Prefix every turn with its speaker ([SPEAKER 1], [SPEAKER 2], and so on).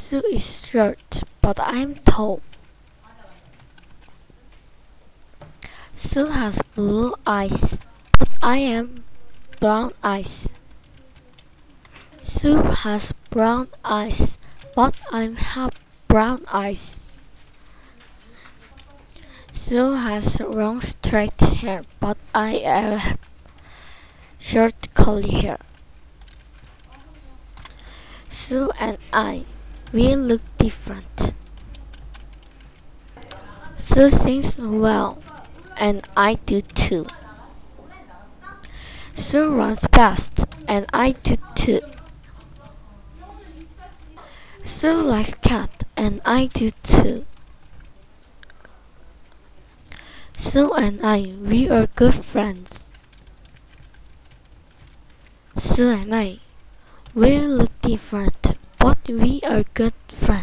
[SPEAKER 1] Sue is short, but I'm tall. Sue has blue eyes, but I am brown eyes. Sue has brown eyes, but I have brown eyes. Sue has long straight hair, but I have short curly hair. Sue and I, we look different. Sue sings well, and I do too. Sue runs fast, and I do too. Sue likes cat, and I do too. Sue and I, we are good friends. Sue and I, we look different, but we are good friends.